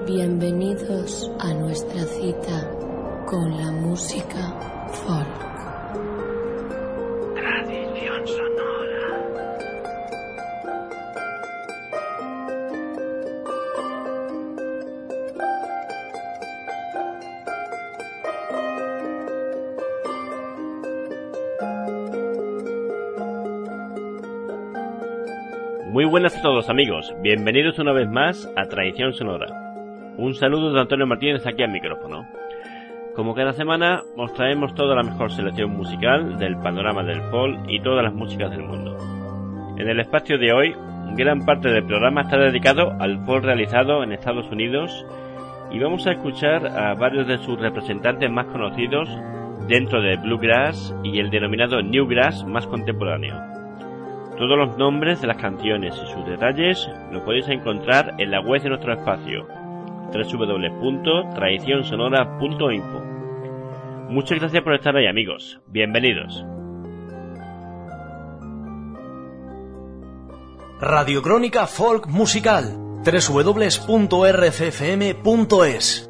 Bienvenidos a nuestra cita con la música folk. Tradición sonora. Muy buenas a todos amigos, bienvenidos una vez más a Tradición Sonora. Un saludo de Antonio Martínez aquí al micrófono. Como cada semana os traemos toda la mejor selección musical del panorama del folk y todas las músicas del mundo. En el espacio de hoy, gran parte del programa está dedicado al folk realizado en Estados Unidos y vamos a escuchar a varios de sus representantes más conocidos dentro del bluegrass y el denominado newgrass más contemporáneo. Todos los nombres de las canciones y sus detalles lo podéis encontrar en la web de nuestro espacio www.tradicionsonora.info. Muchas gracias por estar ahí amigos, bienvenidos. Radiocrónica Folk Musical www.rccfm.es.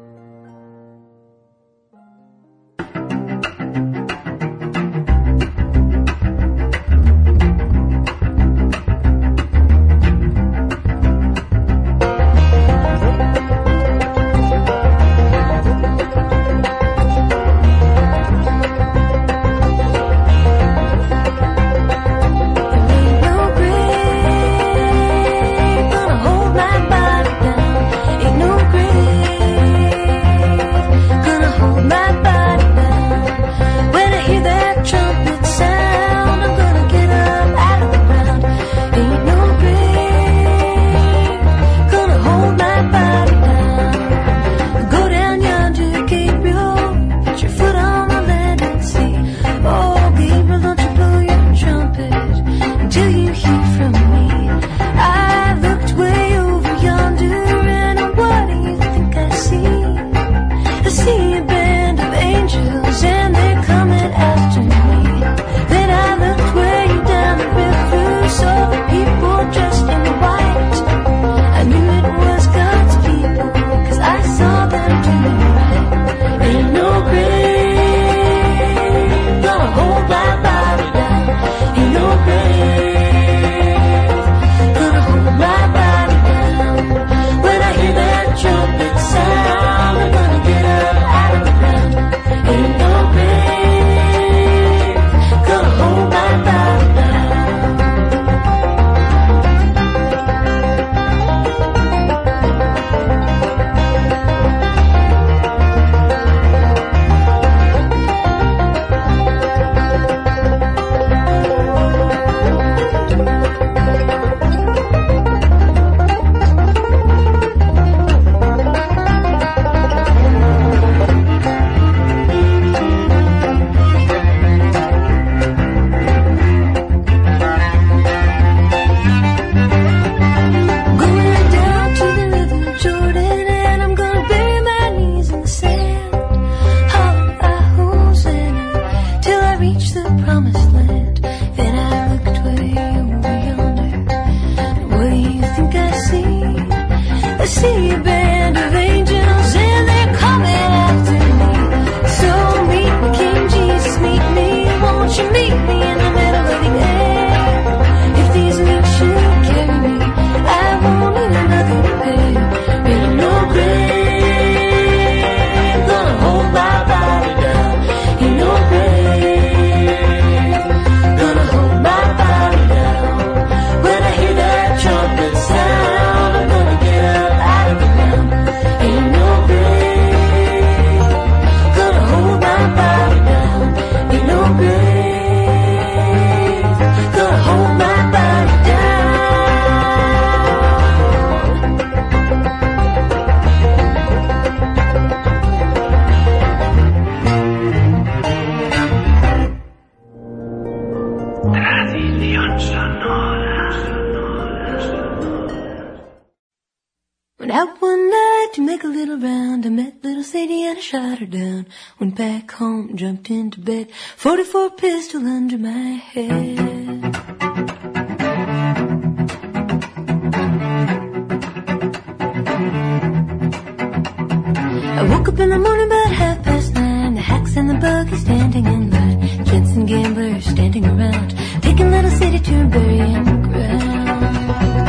Shot her down, went back home, jumped into bed, 44 pistol under my head. up in the morning about 9:30. The hacks and the buggies standing in line. Gents and gamblers standing around, taking Little City to burying ground.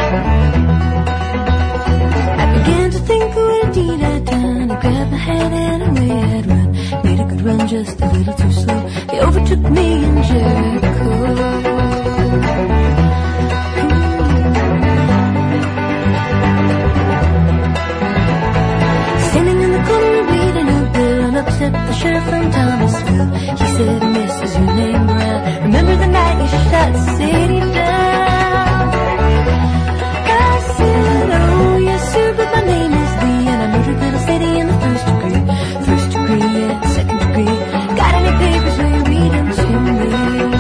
I began to think of what a deed I'd done. I grabbed my hat and away I'd run. Made a good run, just a little too slow. They overtook me in Jericho. Standing in the corner reading a bill, and upset the sheriff from Thomasville. He said, "Miss, is your name Brown? Remember the night you shot the city down?" I said, "Oh yes sir, but my name is Lee, and I murdered Little City in the first degree. First degree, yeah, second degree. Got any papers, will you read them to me?"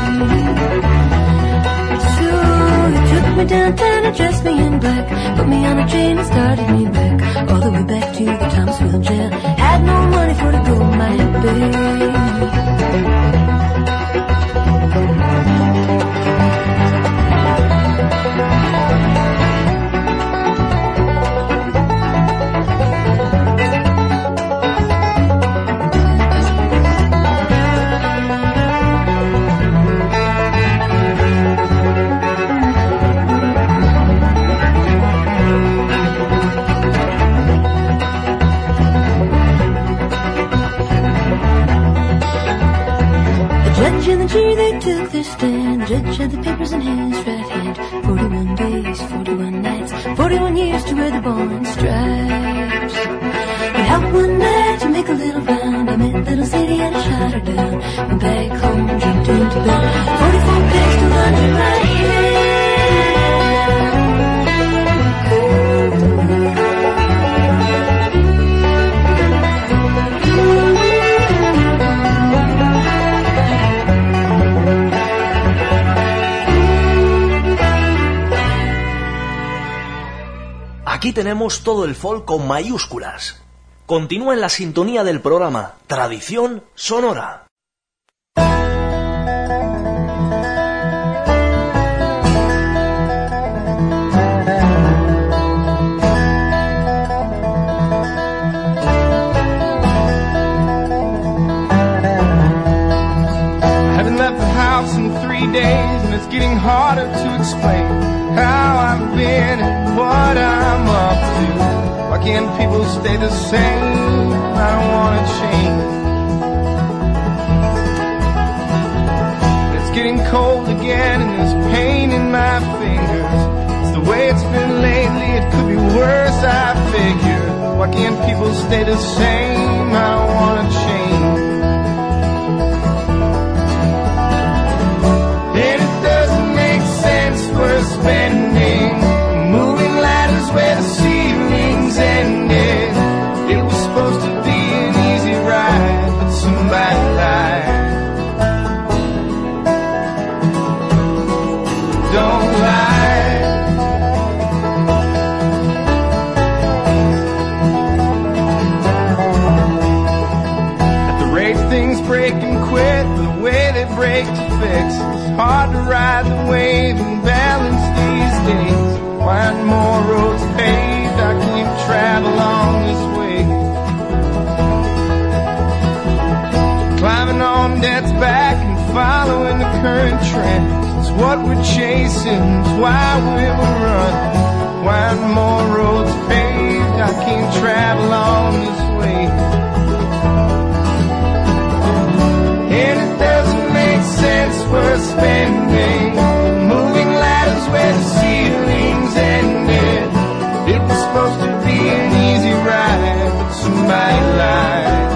So they took me downtown and dressed me in black, put me on a train and started me back, all the way back to the Thomasville jail. Had no money for to go my way. And the jury, they took their stand. The judge had the papers in his right hand. 41 days, 41 nights, 41 years to wear the ball and stripes. Went out one night to make a little round. I met Little City and I shot her down. Went back home, jumped into bed. 44 pistols under my head. Aquí tenemos todo el folk con mayúsculas. Continúa en la sintonía del programa Tradición Sonora. It's getting harder to explain how I've been and what I'm up to. Why can't people stay the same? I don't wanna change. It's getting cold again and there's pain in my fingers. It's the way it's been lately, it could be worse, I figure. Why can't people stay the same? I don't wanna change. We're spending moving ladders where the ceilings ended. It was supposed to be an easy ride, but somebody lied. Don't lie. At the rate things break and quit, the way they break to fix, it's hard to ride the wave and balance these days. Why aren't more roads paved? I can't travel on this way. Climbing on death's back and following the current trend. It's what we're chasing, it's why we'll run. Why aren't more roads paved? I can't travel on this way. And it doesn't make sense we're spending moving ladders where the ceilings ended. It was supposed to be an easy ride, but somebody lied.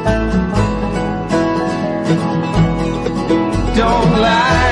Don't lie.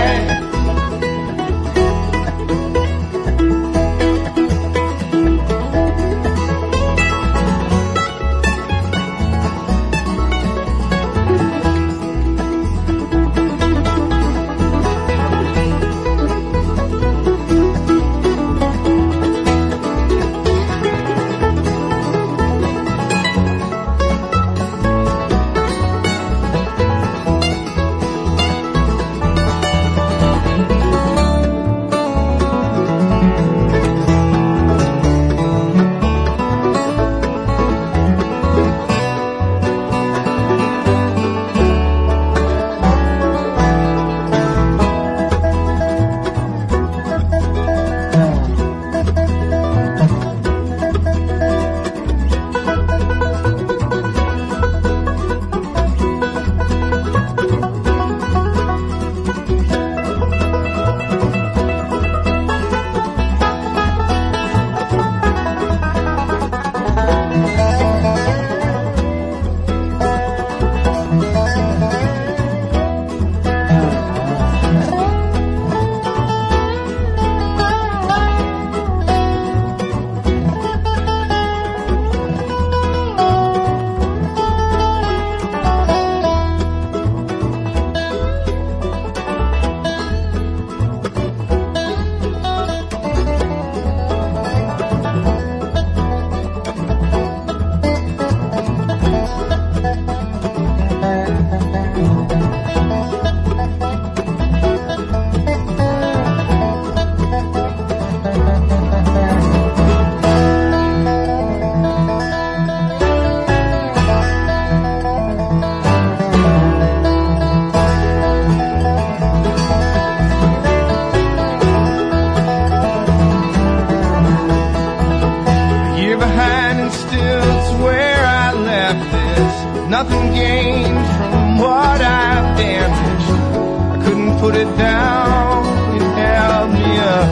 nothing gained from what I've damaged. I couldn't put it down, it held me up.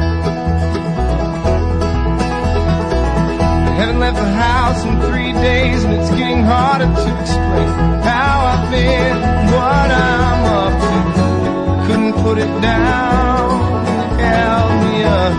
I haven't left the house in 3 days, and it's getting harder to explain how I've been, what I'm up to. Couldn't put it down, it held me up.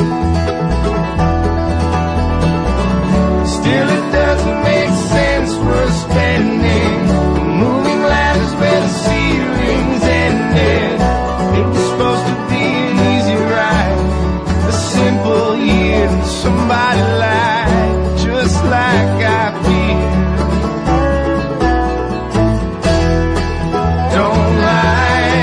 Still it doesn't make sense for spending moving ladders where the ceilings ended. It was supposed to be an easy ride, a simple year, and somebody lied, just like I feel. Don't lie.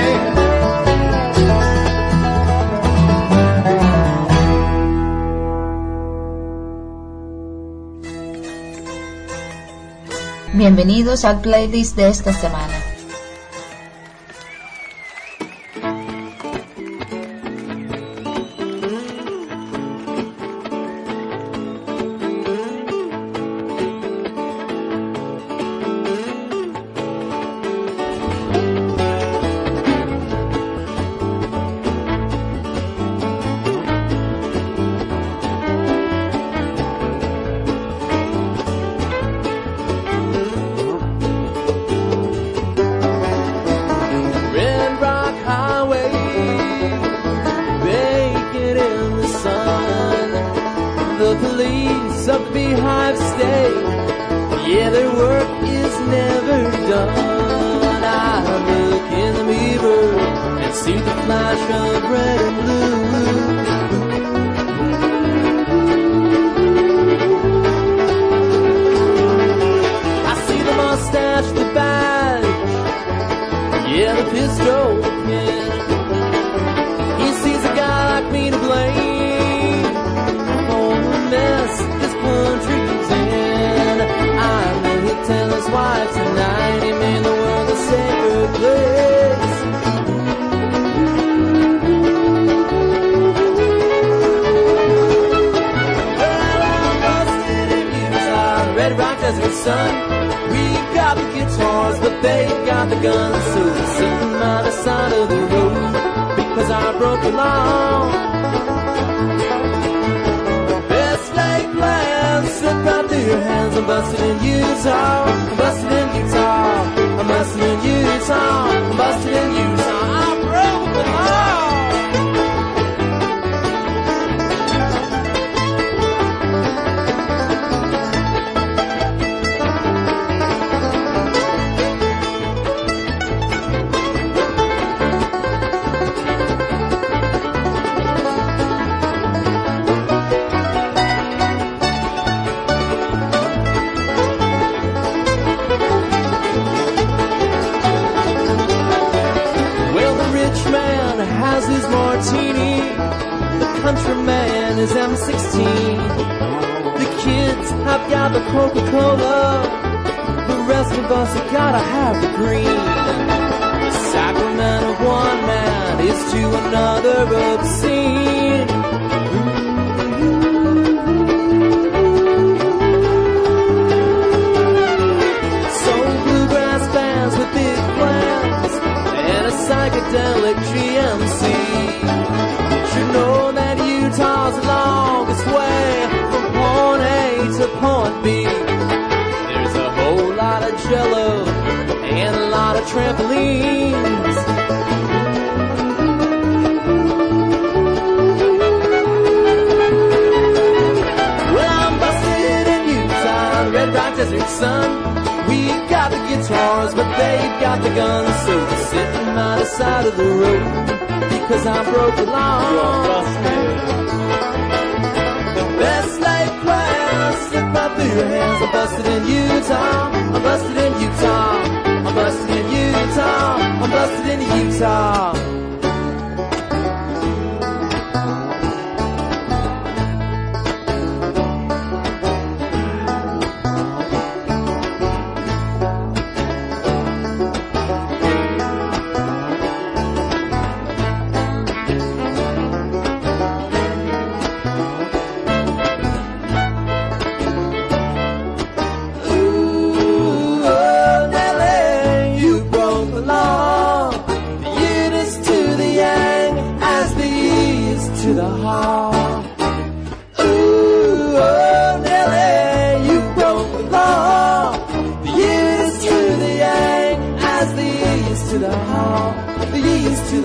Bienvenidos al playlist de esta semana.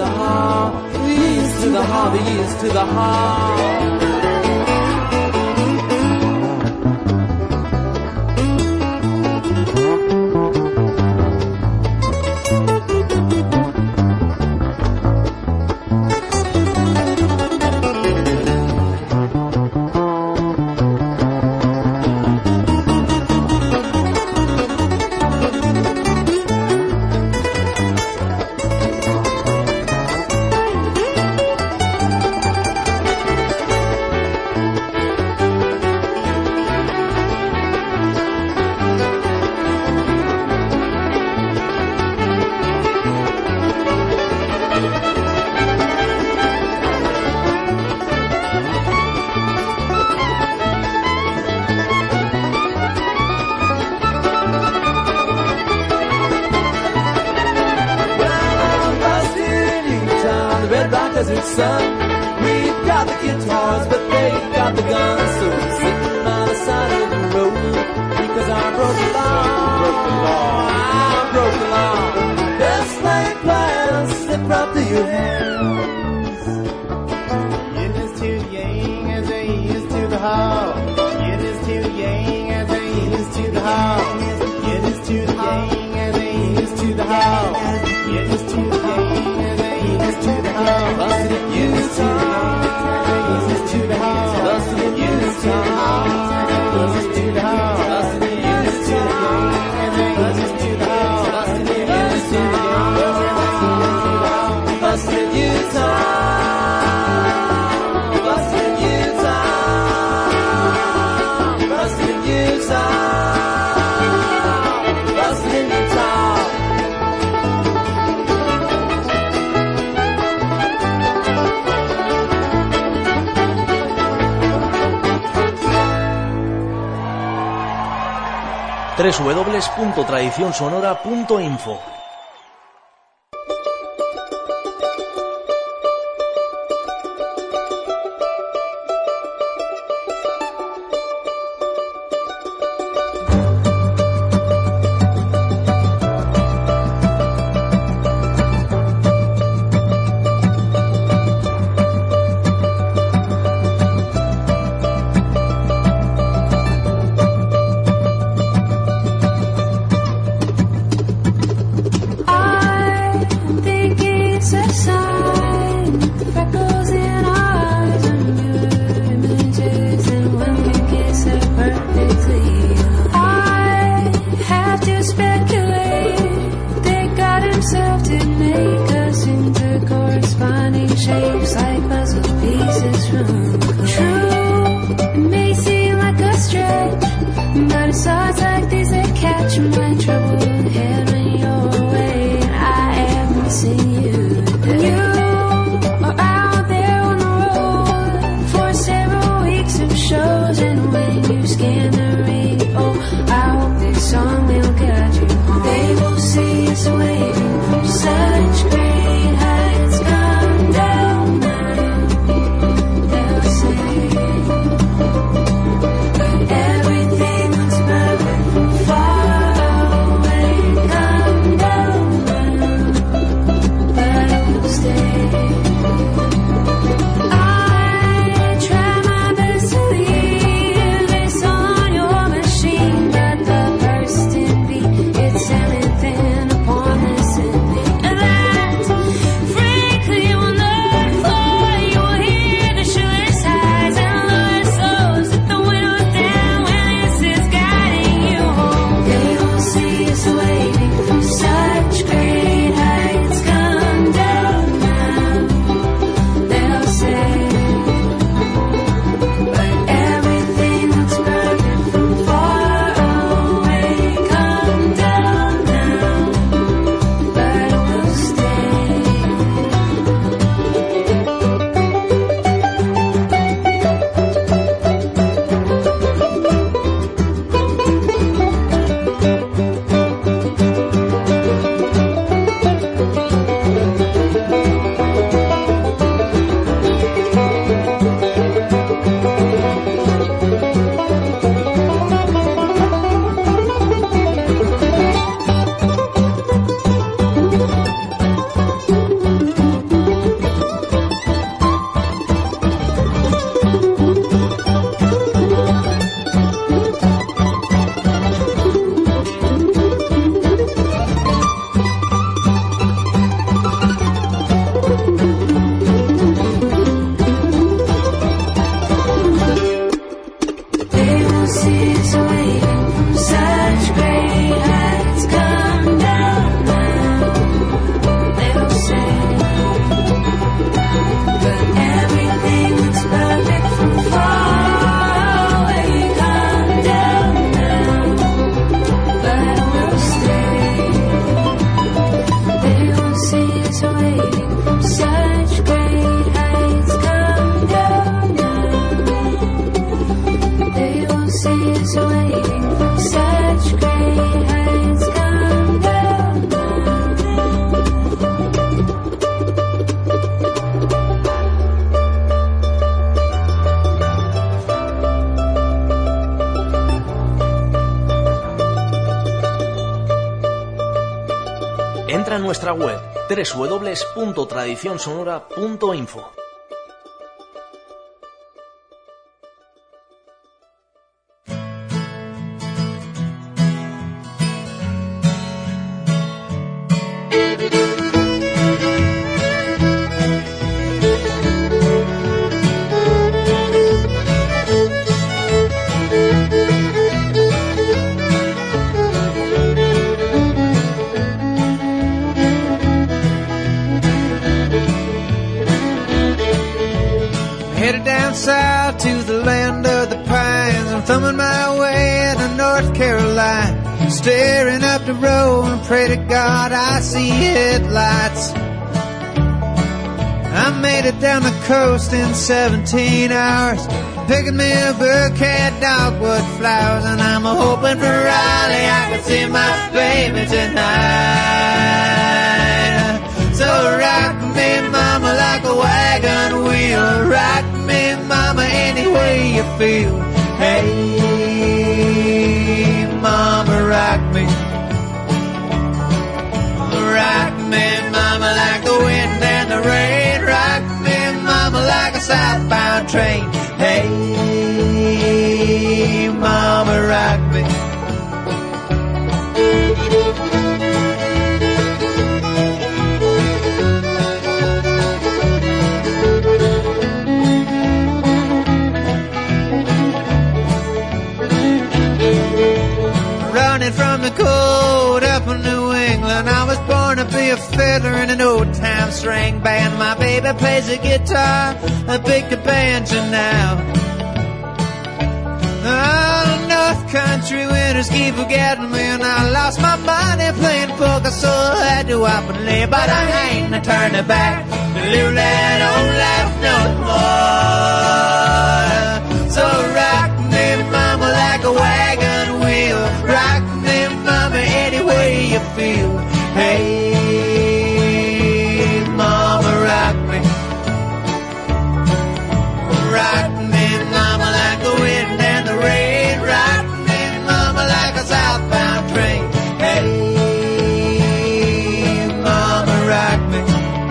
the hall, the years to the hall, the years to the hall. Desert sun. We've got the guitars, but they've got the guns. So we're sitting by the side of the road because I broke the law. I broke the law. Best laid plans slip right through your hands. It is to the yang as they is to the hall. It is to the yang as they is to the hall. It is to the yang as they is to the hall. It is to the yang as they is to the hall. Busted in Utah, Buses to the hall. busted in Utah, Buses to the hall. busted in Utah, Buses to the hall. busted in Utah, busted in Utah, busted in Utah, busted in Utah, busted in Utah. 3w.tradicionsonora.info. Shapes like puzzle pieces from true. It may seem like a stretch, but it's thoughts like these that catch my troubled head when you're away and I am missing you. You are out there on the road for several weeks of shows, and when you scan the radio, I hope this song will guide you home. They will see us waiting from such great heights. Come down now, they'll say everything looks perfect from far away. Come down now, but it will stay. I try my best to leave this on your machine, but the bursting beat, it's everything upon this ending. And entra en nuestra web www.tradicionsonora.info. South to the land of the pines. I'm thumbing my way to North Carolina, staring up the road and pray to God I see headlights. I made it down the coast in 17 hours, picking me a bouquet of dogwood flowers, and I'm hoping for Raleigh I can see my baby tonight. So rock me, mama, like a wagon wheel. Rock me, mama, any way you feel. Hey, mama, rock me. Rock me, mama, like the wind and the rain. Rock me, mama, like a southbound train. Hey, mama, rock me. Running from the cold up in New England, I was born to be a fiddler in an old-time string band. My baby plays the guitar, I pick the banjo now. Oh, North Country winters keep forgetting me, and I lost my money playing poker, so I had to up and leave. But I ain't turning back to live that old life no more. So rock me, mama, like a wagon wheel. Rock me, mama, any way you feel. Hey, mama, rock me. Rock me, mama, like the wind and the rain. Rock me, mama, like a southbound train. Hey, mama, rock me.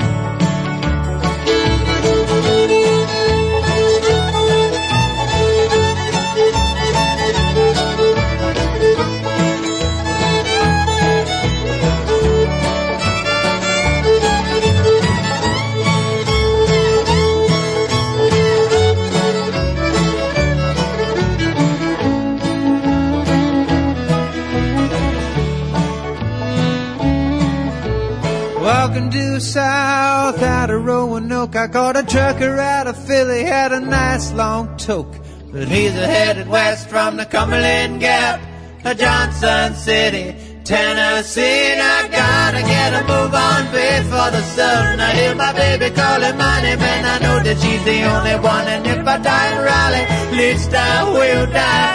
Walking due south out of Roanoke, I caught a trucker out of Philly, had a nice long toke. But he's headed west from the Cumberland Gap to Johnson City, Tennessee. And I gotta get a move on before the sun. I hear my baby calling my name, and I know that she's the only one. And if I die in Raleigh, at least I will die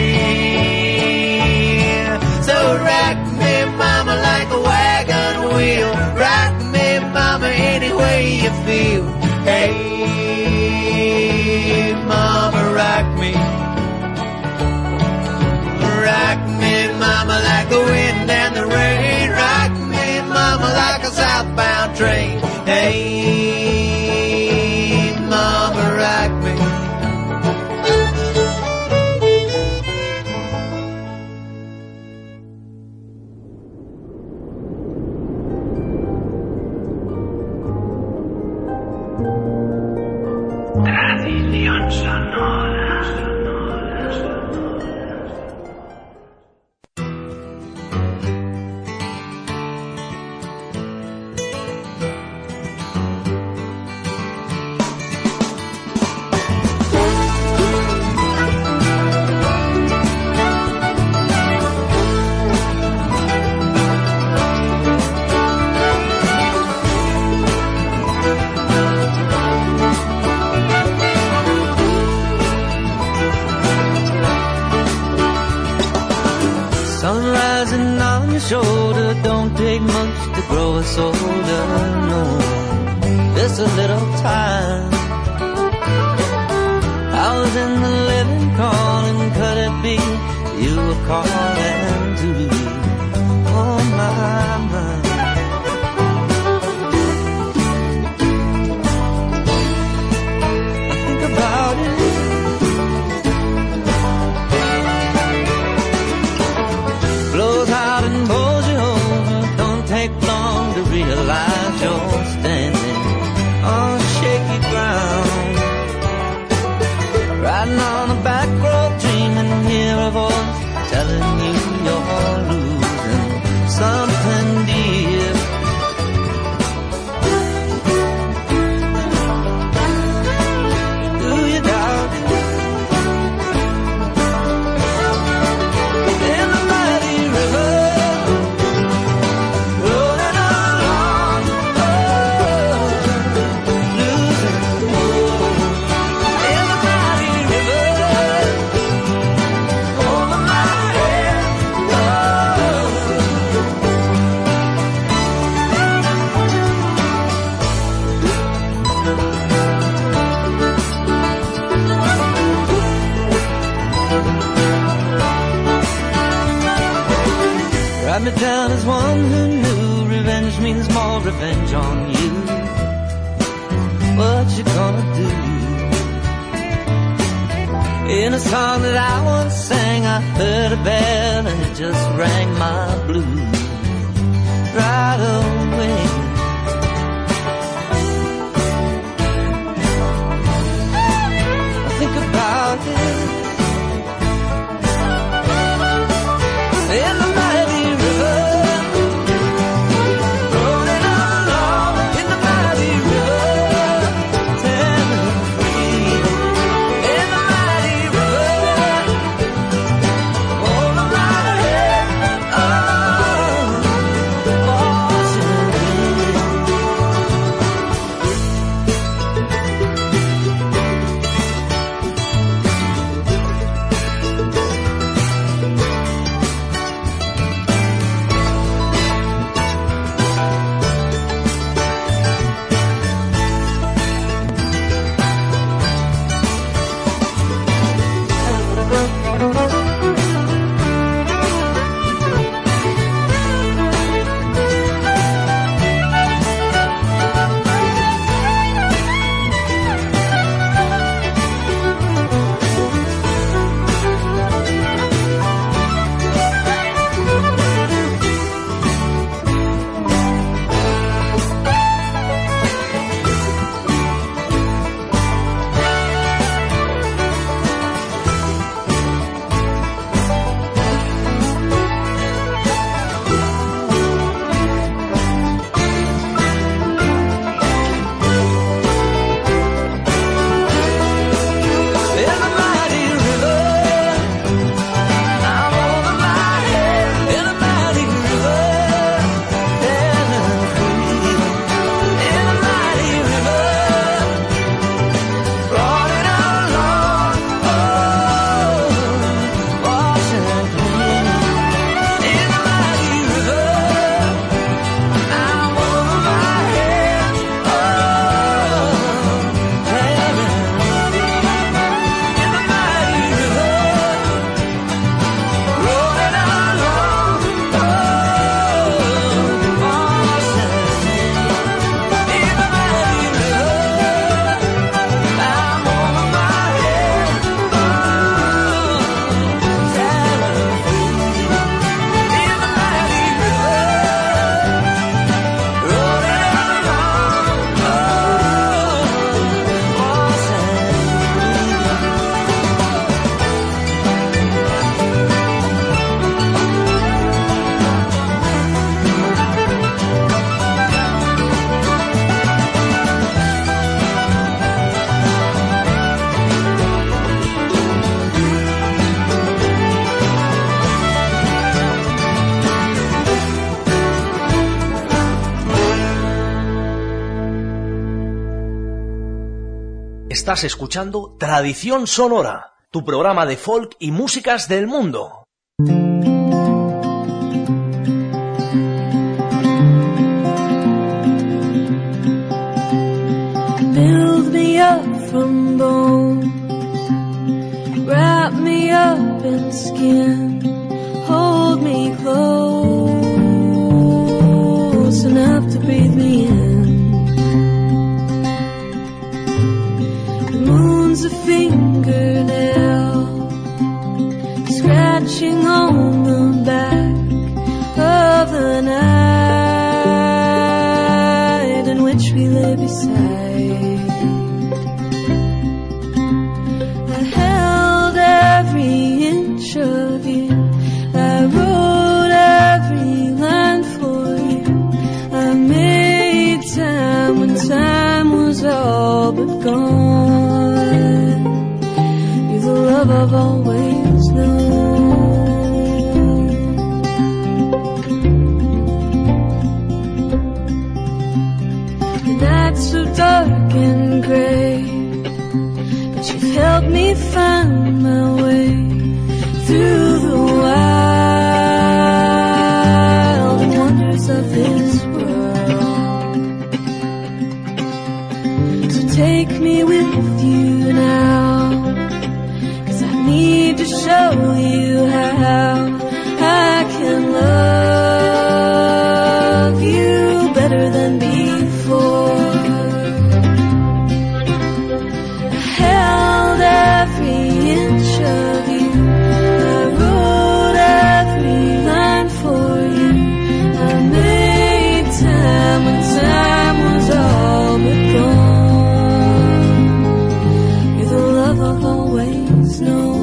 free. So rock me, mama, like a wagon wheel. Rock me, mama, any way you feel. Hey, mama, rock me. Rock me, mama, like the wind and the rain. Rock me, mama, like a southbound train. Hey, mama, rock me. Tradición sonora. Shoulder don't take much to grow us older, no, just a little time. I was in the living calling, could it be you were calling to? Oh my, my. riding on the back road, dreaming, hear a voice telling you you're losing something dear. Do you doubt in the mighty river rolling along, losing in the mighty river over my head. Write me down as one who knew revenge means more revenge on you. What you gonna do? In a song that I once sang, I heard a bell and it just rang my blues right away. I think about it in the mighty river, rolling along in the mighty river, telling free in the mighty river, over my head, Estás escuchando Tradición Sonora, tu programa de folk y músicas del mundo. Build me up from bones, wrap me up in skin, hold me close enough to breathe me in. The moon's a fingernail scratching on the back of the night in which we lay beside. I love I've always known. The nights so dark and gray, but you've helped me find my way through the wild wonders of this world. So take me with you now, 'cause I need to show you how I can love you better than before. I held every inch of you, I wrote every line for you, I made time when time was all but gone. You're the love I've always known.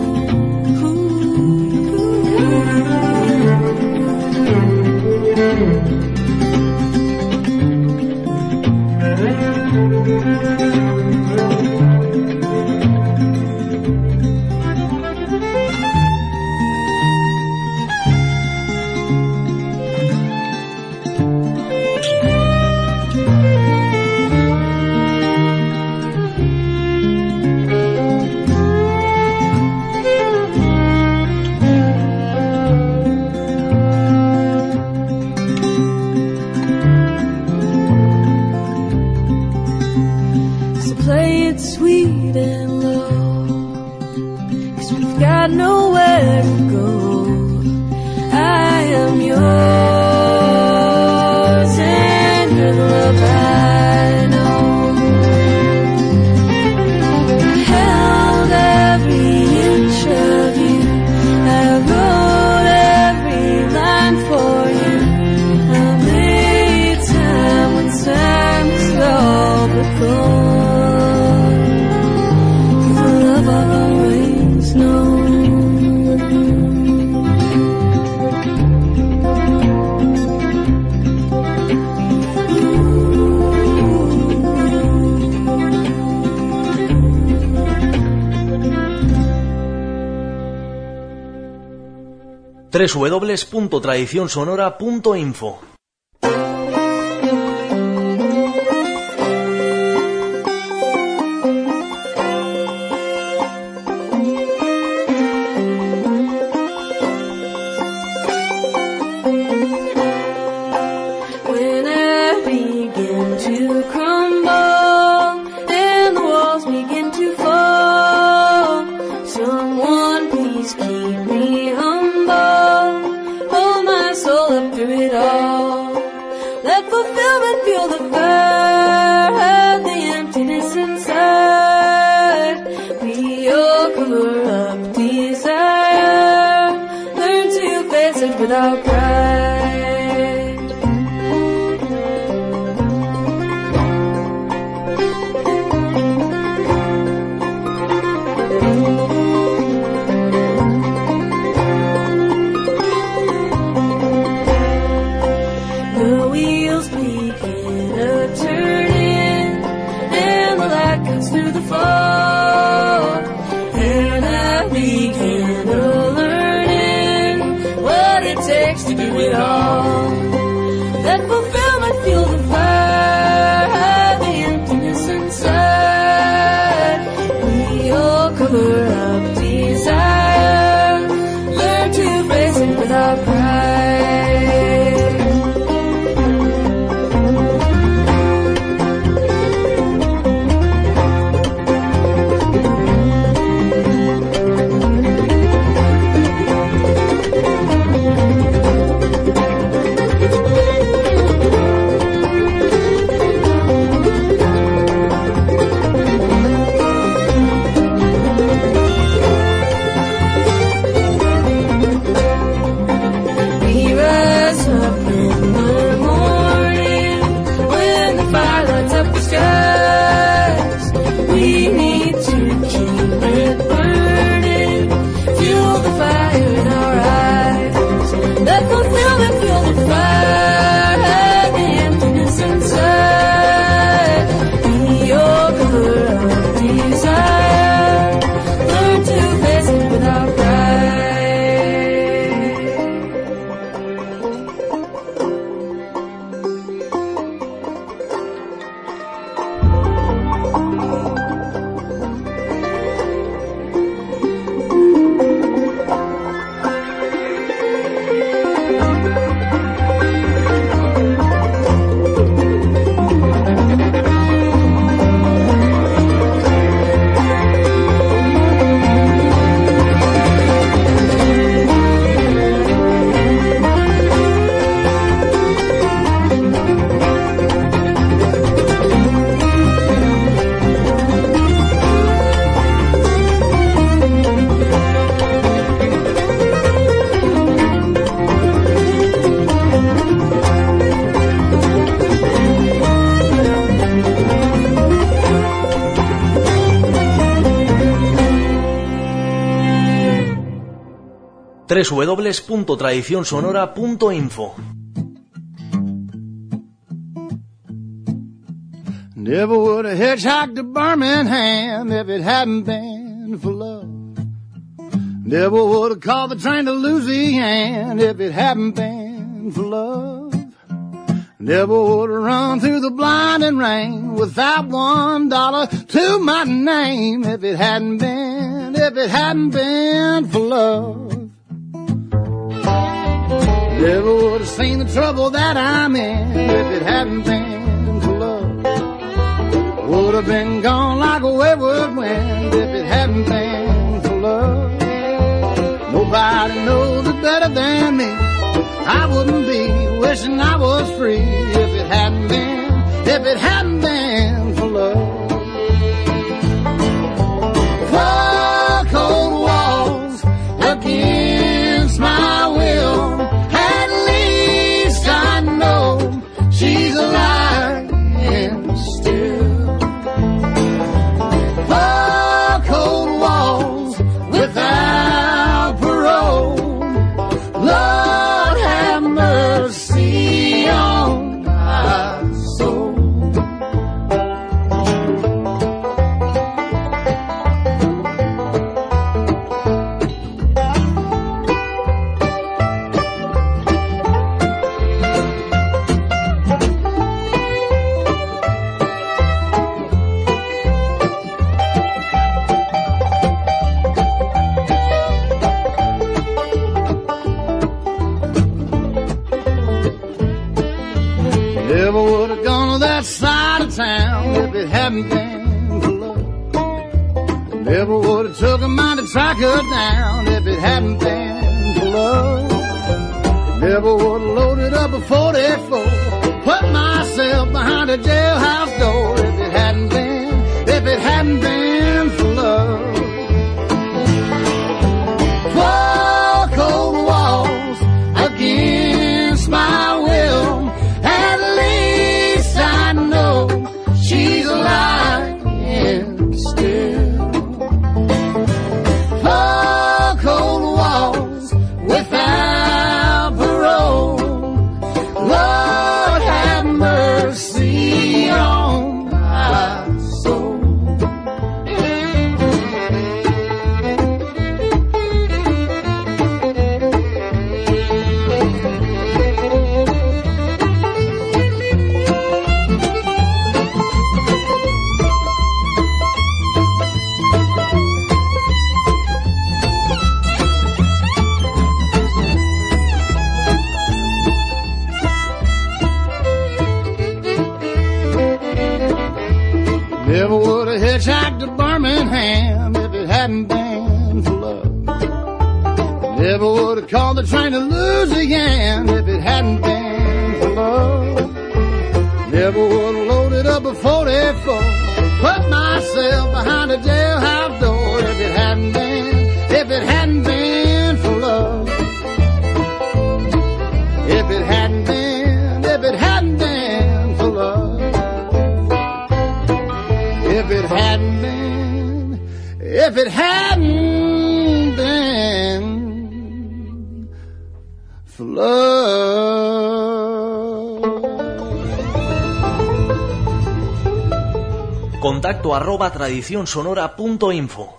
So play it sweet and low, 'cause we've got nowhere to go. I am yours and you're the love I know. I held every inch of you, I wrote every line for you, I made time when time was all but gone. You're the love I've always known. www.tradicionsonora.info. When I begin to crumble and the walls begin to fall, someone please keep me humble, hold my soul up through it all. Let fulfillment feel the fire and the emptiness inside. We all cover up desire, learn to face it without pride. The wheels begin a turning and the light comes through the fog, and I begin a learning what it takes to do it all. Let fulfillment feel the fire, the emptiness inside. We all cover up desire, learn to face it without pride. www.tradicionsonora.info. Never would have hitchhiked to Birmingham if it hadn't been for love. Never would have called the train to Louisiana if it hadn't been for love. Never would have run through the blinding rain without $1 to my name if it hadn't been for love. Never would have seen the trouble that I'm in if it hadn't been for love. Would have been gone like a wayward wind if it hadn't been for love. Nobody knows it better than me. I wouldn't be wishing I was free if it hadn't been for love. 4 cold walls against my will. At least I know she's alive and still. 4 cold walls without parole. Lord have mercy on my soul. Never would have gone to that side of town if it hadn't been for love. Never would have took a mind to track her down if it hadn't been for love. Never would have loaded up a 44, put myself behind a jailhouse door if it hadn't been for love. 4 cold walls against my will. At least I know she's alive and still. 4 cold walls without parole. Lord have mercy on my soul. Never would have hitchhiked to Birmingham if it hadn't been for love. Never would have called the train to Louisiana if it hadn't been for love. Never would have loaded up a 44, put myself behind a jailhouse door if it hadn't been for love. If it hadn't been for love. If it hadn't been for love. Contacto @tradicionsonora.info.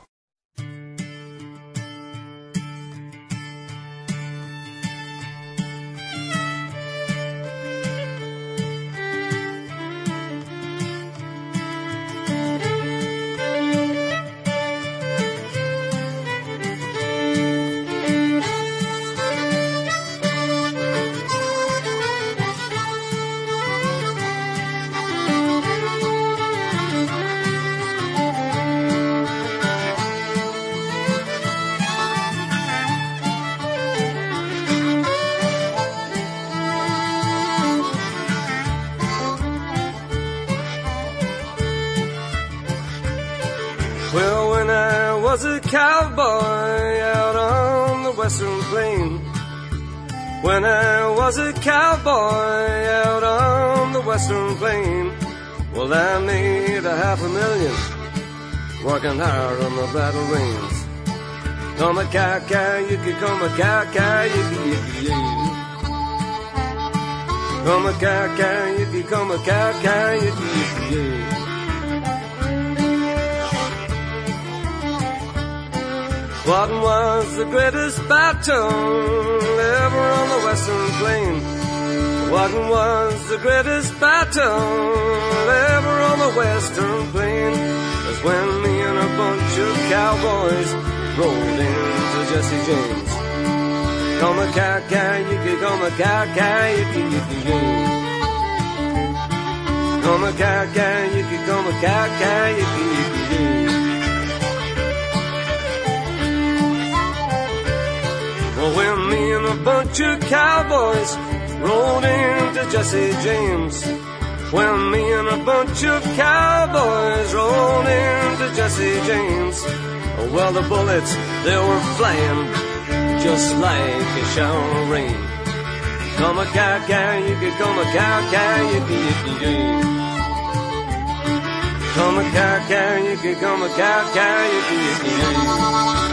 Well, when I was a cowboy out on the western plain, when I was a cowboy out on the western plain, well, I made $500,000 working hard on the battle range. Come a cow-cow-yiki, come a cow-cow-yiki, yiki, yiki. Come a cow-cow-yiki, come a cow-cow-yiki, yiki, yiki. What was the greatest battle ever on the western plain? What was the greatest battle ever on the western plain? That's when me and a bunch of cowboys rolled into Jesse James. Come a cow-cow-yiki, come a cow-cow-yiki, yiki, yiki. Come a cow-cow-yiki, come a cow-cow-yiki, yiki, yiki. Well, when me and a bunch of cowboys rolled into Jesse James. When me and a bunch of cowboys rolled into Jesse James. Well, the bullets, they were flying just like a shower of rain. Come a cow-cow-yiki, come a cow-cow-yiki, yiki, yiki. Come a cow-cow-yiki, come a cow-cow-yiki, yiki, yiki.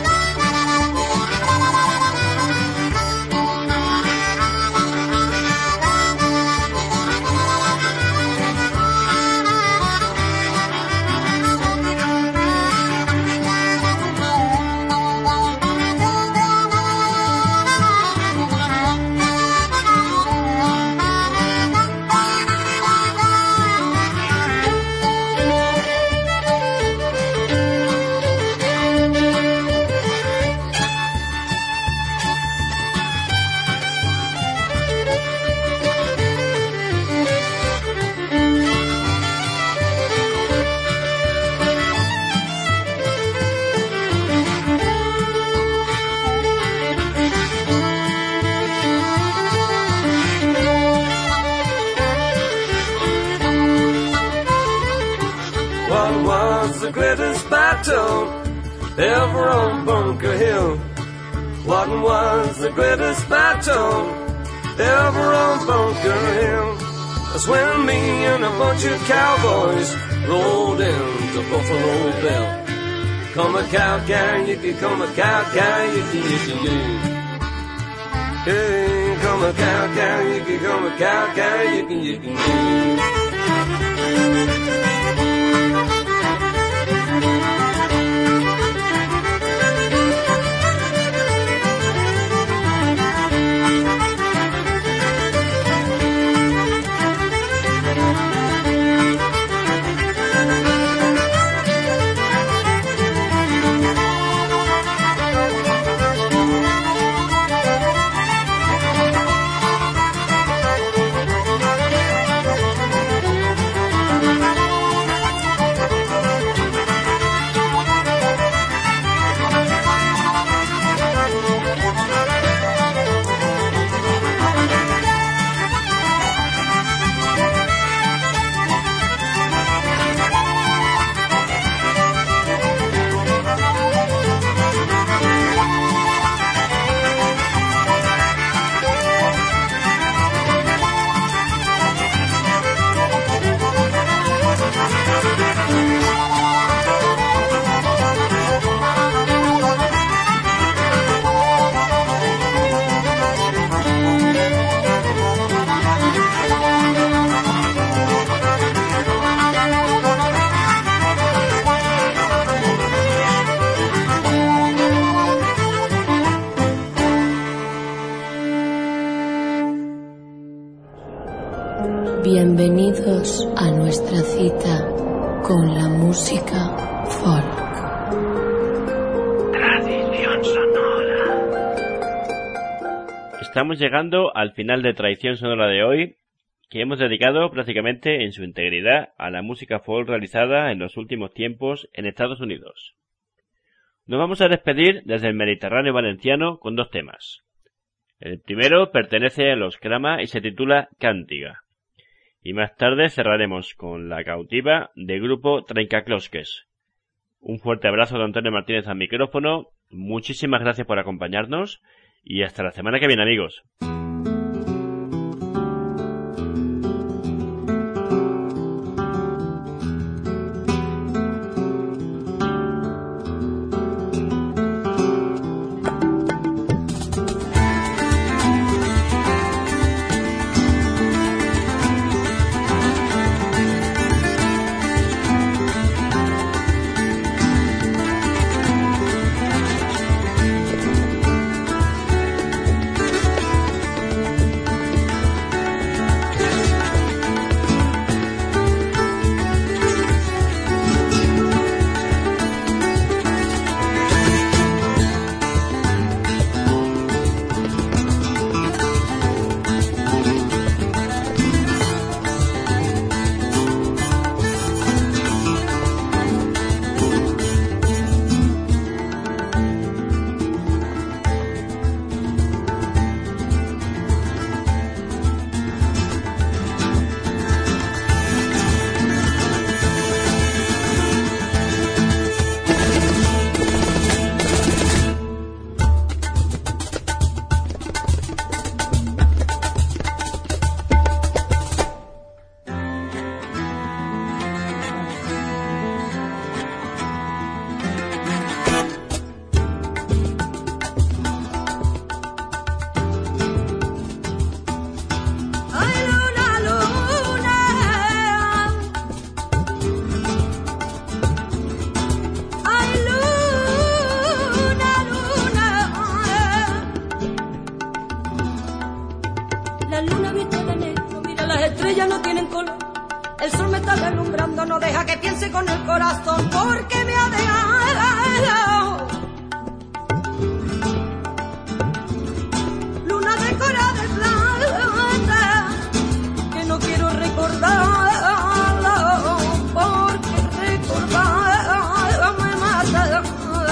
The greatest battle ever on Bunker Hill. What was the greatest battle ever on Bunker Hill? That's when me and a bunch of cowboys rolled into Buffalo Bill. Come a cow-cow-yiki, come a cow-cow-yiki, yiki, yiki. Hey, come a cow-cow-yiki, come a cow-cow-yiki, yiki, yiki. Bienvenidos a nuestra cita con la música folk. Tradición sonora. Estamos llegando al final de Tradición Sonora de hoy, que hemos dedicado prácticamente en su integridad a la música folk realizada en los últimos tiempos en Estados Unidos. Nos vamos a despedir desde el Mediterráneo valenciano con dos temas. El primero pertenece a los Crama y se titula Cántiga. Y más tarde cerraremos con La Cautiva del grupo Trencaclosques. Un fuerte abrazo de Antonio Martínez al micrófono, muchísimas gracias por acompañarnos y hasta la semana que viene, amigos. ya no tienen color. El sol me está deslumbrando, no deja que piense con el corazón, porque me ha dejado luna decorada de plata, que no quiero recordarlo, porque recordar me mata.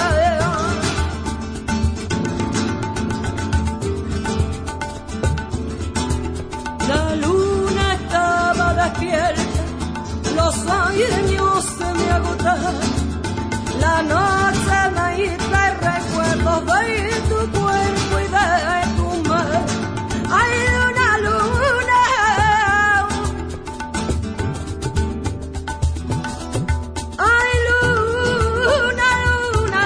La luna estaba despierta, los sueños se me agotaron, la noche me trae recuerdos de tu cuerpo y de tu mar. Ay, luna, luna, ay, luna, luna.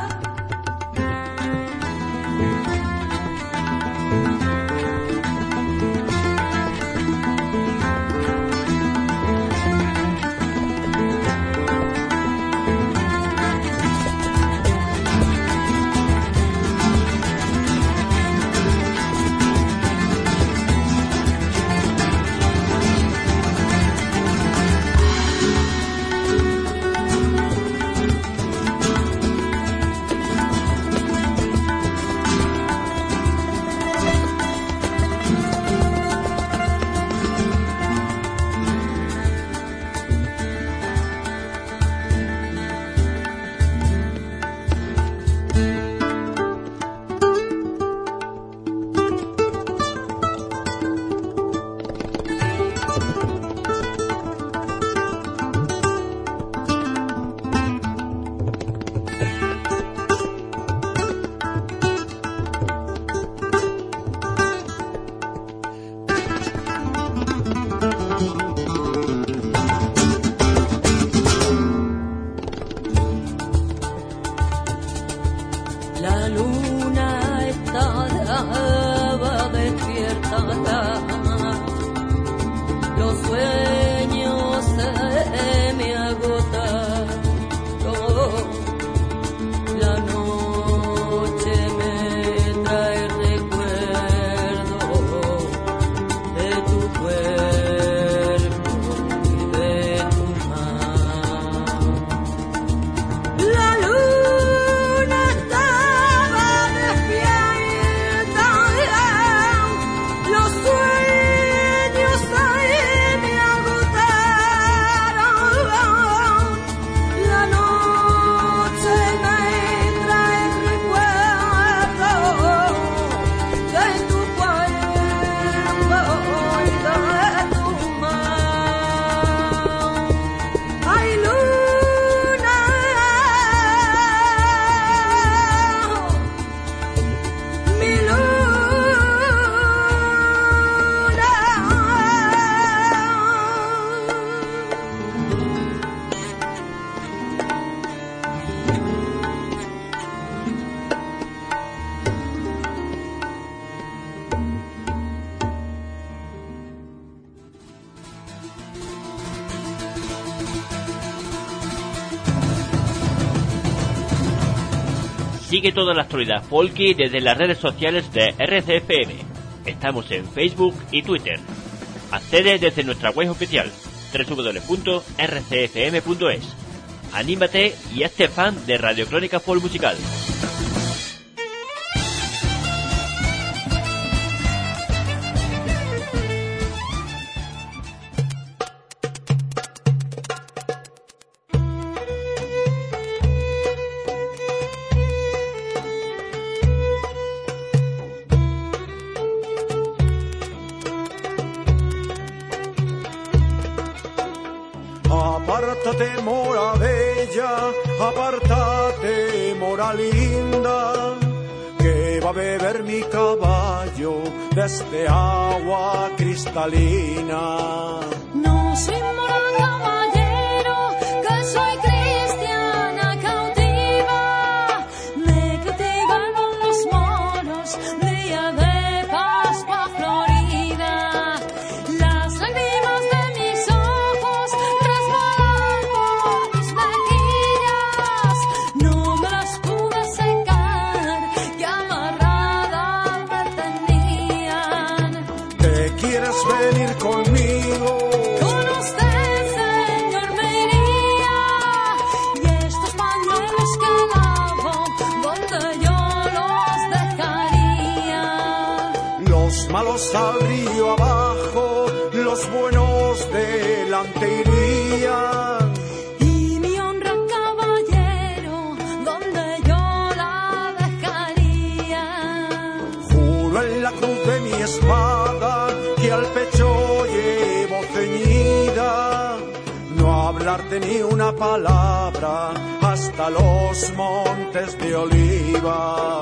La luna estaba despierta, los sueños se me agotaron, la noche me trae recuerdos de tu cuerpo y de tu mar. La luna estaba despierta, los sueños ahí me agotaron, la noche me trae recuerdos de tu cuerpo y de tu mar. Ay, luna, mi Sigue toda la actualidad folky desde las redes sociales de RCFM. Estamos en Facebook y Twitter. Accede desde nuestra web oficial www.rcfm.es. Anímate y hazte fan de Radio Crónica Folk Musical. Apártate, mora bella, apártate, mora linda, que va a beber mi caballo de este agua cristalina. No soy mora caballero, que soy cristiana cautiva. Me cautivan los moros, día de Pascua florida. Las lágrimas de mis ojos resbalan por mis mejillas. No me las pude secar, que amarradas me tenían. ¿Te quieres venir conmigo malos al río abajo, los buenos delante irían. Y mi honra, caballero, donde yo la dejaría. Juro en la cruz de mi espada que al pecho llevo ceñida, no hablarte ni una palabra hasta los montes de oliva.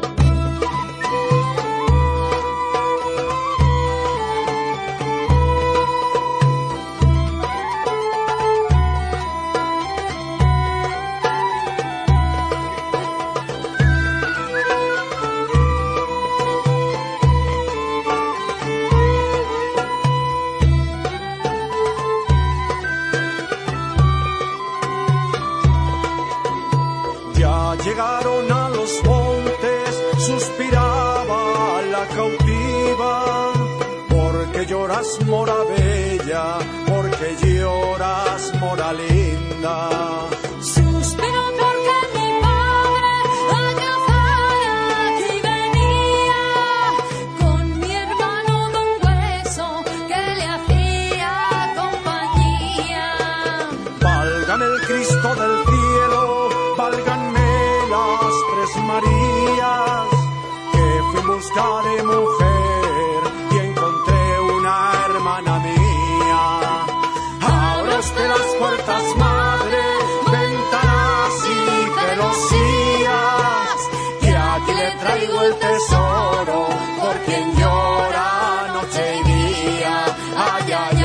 Llegaron a los montes, suspiraba la cautiva. Porque lloras, mora bella, porque lloras, mora linda. Suspiro porque mi padre allá afuera aquí venía, con mi hermano Don Hueso que le hacía compañía. Válgame el Cristo del cielo, válganme las tres Marías, que fui en busca de mujer y encontré una hermana mía. Abra usted las puertas, madre, ventanas y celosías, que aquí le traigo el tesoro por quien llora noche y día. Ay, ay,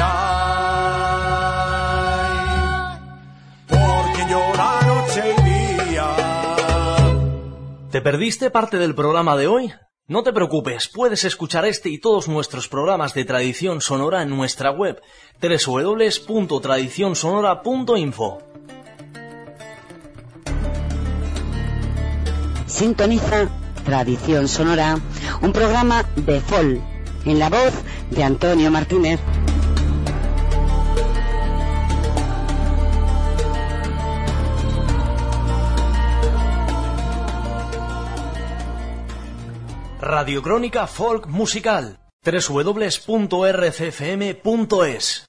ay, por quien llora noche y día. ¿Te perdiste parte del programa de hoy? No te preocupes, puedes escuchar este y todos nuestros programas de Tradición Sonora en nuestra web www.tradicionsonora.info. Sintoniza Tradición Sonora, un programa de folk, en la voz de Antonio Martínez. Radiocrónica Folk Musical, www.rcfm.es.